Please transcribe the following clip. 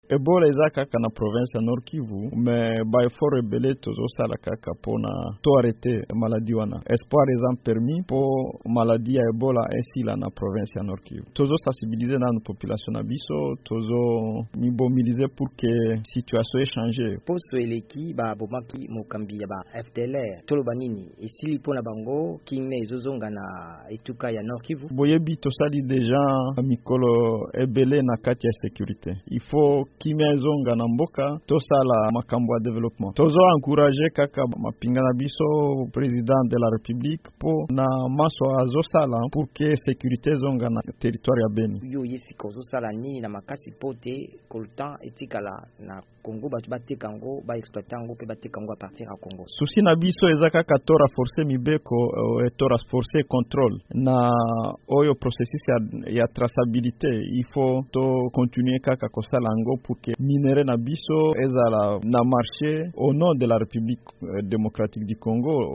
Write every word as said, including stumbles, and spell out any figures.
Ebola eza kaka na province ya Nord Kivu, mais ba effort rebelle tozosala kaka pona to arrêter maladie wana. Espoir eza permis po maladie ya Ebola esila na province ya Nord Kivu. Tozo sensibiliser na population na biso, tozo mobiliser pour que situation échange. Poso eleki ba bomaki mokambi ya ba F D L R toloba nini esili pona bango kime ezozonga na etuka ya Nord Kivu. Boyebi tosali deja mikolo ebele na kati ya sécurité. Il faut kime ezonga na mboka tosala makambo ya développement. Tozo encourager kaka mapinga na biso président de la République po na maso azosala pour que sécurité zonga na territoire ya Beni. Yo yesi kozo sala ni na makasi pote koltan etikala na Congo ba bateka ngo ba exploitango pe bateka ngo a partir à Congo. Souci na biso ezaka ka tora forcer mibeko uh, et tora forcer contrôle na oyo processus ya, ya traçabilité. Il faut to continuer kaka kosala ngo pour que minere na biso ezala na marché au nom de la République euh, démocratique du Congo.